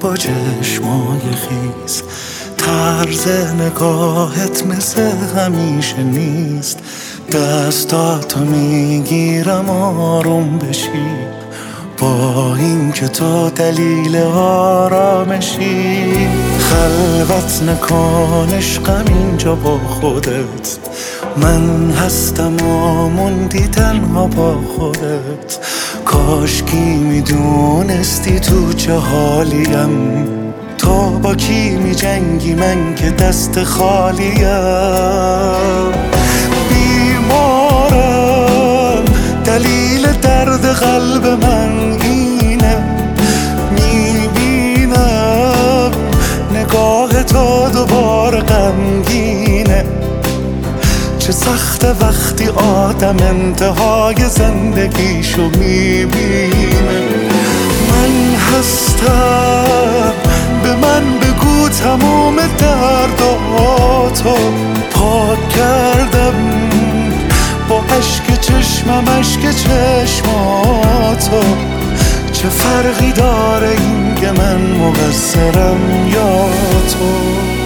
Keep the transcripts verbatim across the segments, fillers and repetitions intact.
با چشمای خیس، طرز نگاهت مثل همیشه نیست. دستاتو میگیرم آروم بشی، با این که تو دلیل آرامشی. خلوت نکن عشقم اینجا با خودت، من هستم و موندی تنها با خودت. کاشکی میدونستی تو چه حالیم، تو با کی می جنگی من که دست خالیم. بیمارم دلیل درد قلب من اینه، میبینم نگاه تو دوباره غمگینه. چه سخت وقتی آدم انتهای زندگیشو میبینه. من هستم، به من بگو تموم درداتو. پاک کردم با عشق چشمم عشق چشماتو. چه فرقی داره این که من مقصرم یا تو؟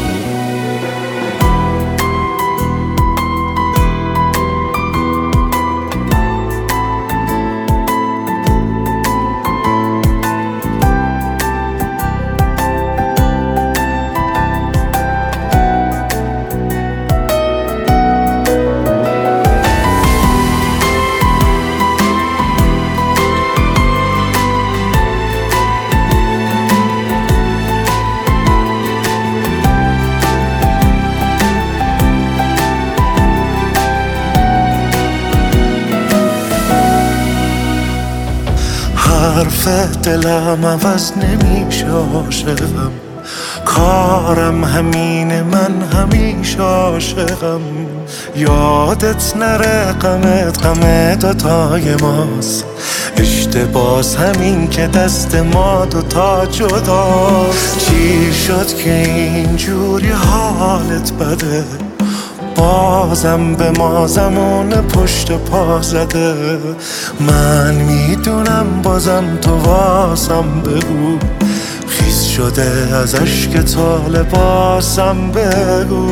حرف دلم عوض نمیشه عاشقم، کارم همینه من همیشه عاشقم. یادت نره غمت غم دوتای ماست، اشتباس همین که دست ما دوتا جداست. چی شد که اینجوری حالت بده، بازم به ما زمان پشت پا زده. من میدونم بازم تو واسم بگو، خیس شده از اشک تو لباسم بگو.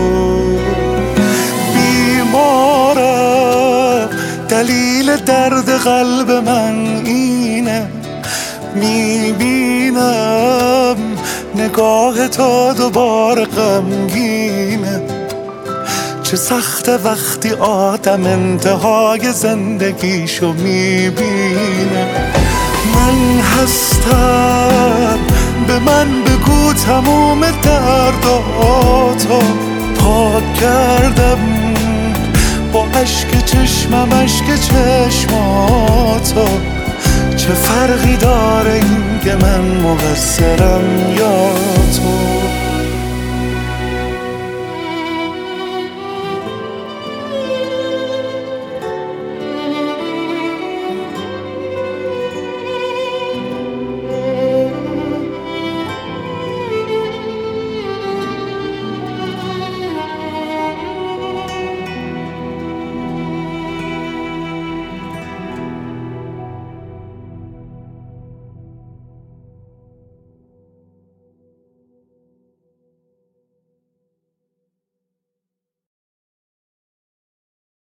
بیمارم دلیل درد قلب من اینه، میبینم نگاه تو دوباره غمگینه. چه سخت وقتی آدم انتهای زندگیشو میبینه. من هستم، به من بگو تموم درداتو. پاک کردم با عشق چشمم عشق چشماتو. چه فرقی داره این که من مقصرم یا تو؟